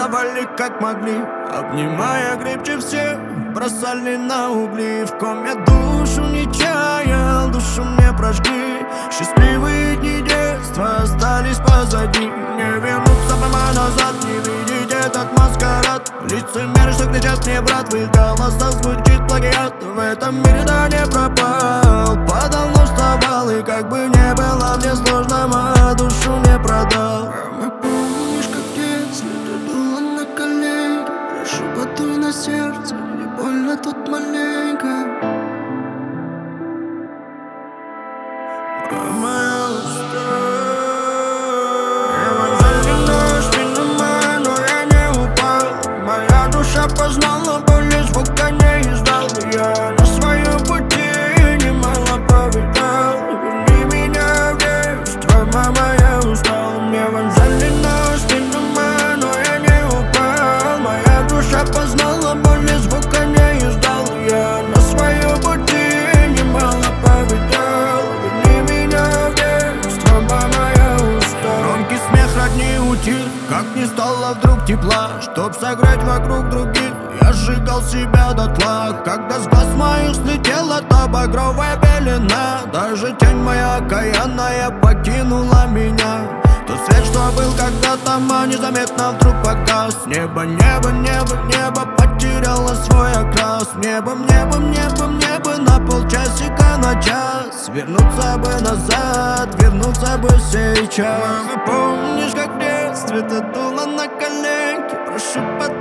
целовали как могли, обнимая крепче всех, бросали на угли. В ком я душу не чаял, душу мне прожгли. Счастливые дни детства остались позади. Не вернуться прямо назад, не видеть этот маскарад. Лицемеры, что кричат мне, брат, в их голосах звучит плагиат. В этом мире да не пропал, подавно вставал. И как бы не было мне сложно, мою душу не продал. Мама, помнишь, как в детстве ты дула на колени? Прошу, подуй на сердце, мне больно тут маленько. Мама, я устал. Завиной спину мою, но я не упал. Моя душа познала боль, и звука не издал. Я на своем пути немало повидал. Верни меня в детство, мама, я устал. Мне вонзали нож в спину мою, но я не упал. Моя душа познала боль, и звука не издал. Я на своем пути немало повидал. Верни меня в детство, мама, я устал. Громкий смех родни утих, как не стало вдруг тепла. Чтоб согреть вокруг других, я сжигал себя дотла. Когда с глаз моих слетела та багровая пелена, даже тень моя окаянная покинула меня. Тот свет, что был когда-то, незаметно вдруг погас. Небо, небо, небо, небо потеряло свой окрас. Небом, небом, небом, небо на полчасика, на час. Вернуться бы назад, вернуться бы сейчас. Мама, помнишь, как в детстве ты дула на коленки? Прошу,